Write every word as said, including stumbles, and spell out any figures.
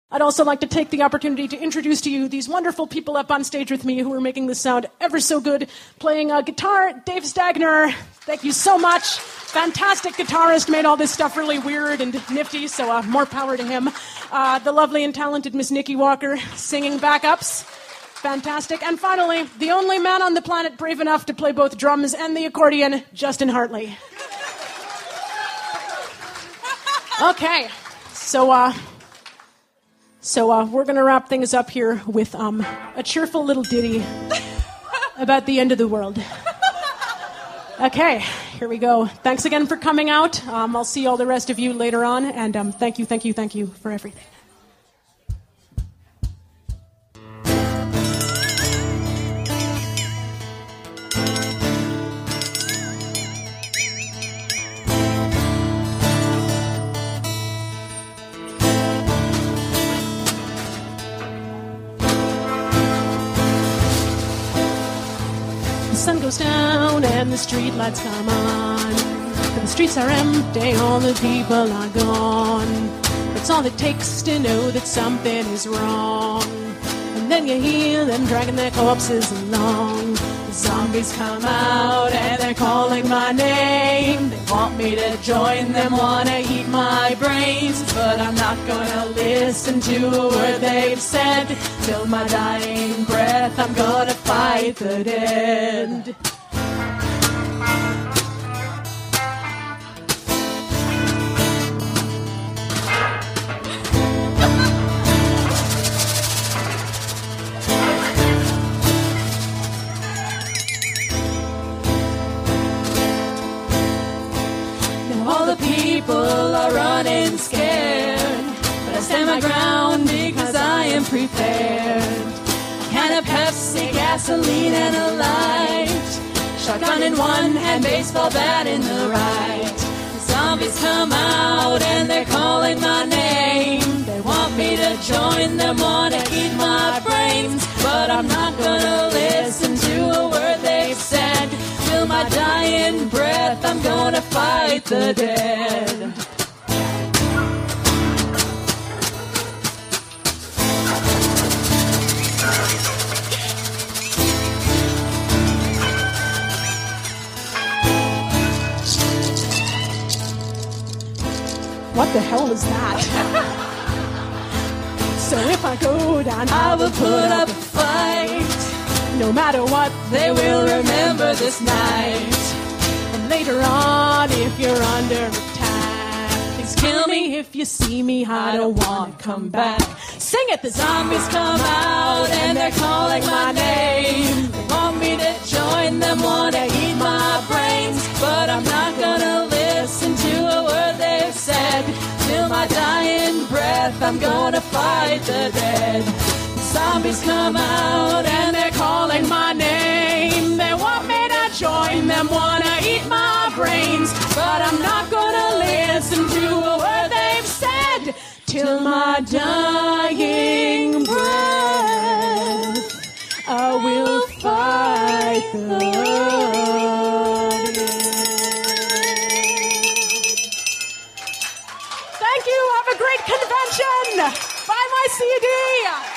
I'd also like to take the opportunity to introduce to you these wonderful people up on stage with me who are making this sound ever so good. Playing uh, guitar, Dave Stagner. Thank you so much. Fantastic guitarist, made all this stuff really weird and nifty, so uh, more power to him. Uh, the lovely and talented Miss Nikki Walker, singing backups. Fantastic. And finally, the only man on the planet brave enough to play both drums and the accordion, Justin Hartley. Okay, so... uh. So uh, we're going to wrap things up here with um, a cheerful little ditty about the end of the world. Okay, here we go. Thanks again for coming out. Um, I'll see all the rest of you later on. And um, thank you, thank you, thank you for everything. The sun goes down and the street lights come on. And the streets are empty, all the people are gone. That's all it takes to know that something is wrong. And then you hear them dragging their corpses along. The zombies come out and they're calling my name. They want me to join them, wanna eat my brains. But I'm not gonna listen to a word they've said. Till my dying breath, I'm gonna fight the dead. All the people are running scared, but I stand my ground because I am prepared. A can of Pepsi, gasoline and a light, shotgun in one hand, baseball bat in the right. The zombies come out and they're calling my name. They want me to join them, want to eat my brains, but I'm not gonna listen to a word they said. Till my dying breath, I'm gonna fight the dead. What the hell is that? So if I go down, I will put up a fight. No matter what, they will remember this night. And later on, if you're under attack, please kill me if you see me, I don't want to come back. Sing it! The zombies come out and they're calling my name. They want me to join them, want to eat my brains, but I'm not gonna listen to a word they've said. Till my dying breath, I'm gonna fight the dead. Zombies come out and they're calling my name. They want me to join them, wanna eat my brains, but I'm not gonna listen to a word they've said. Till my dying breath, I will fight the dead. Thank you, have a great convention. Buy my C D.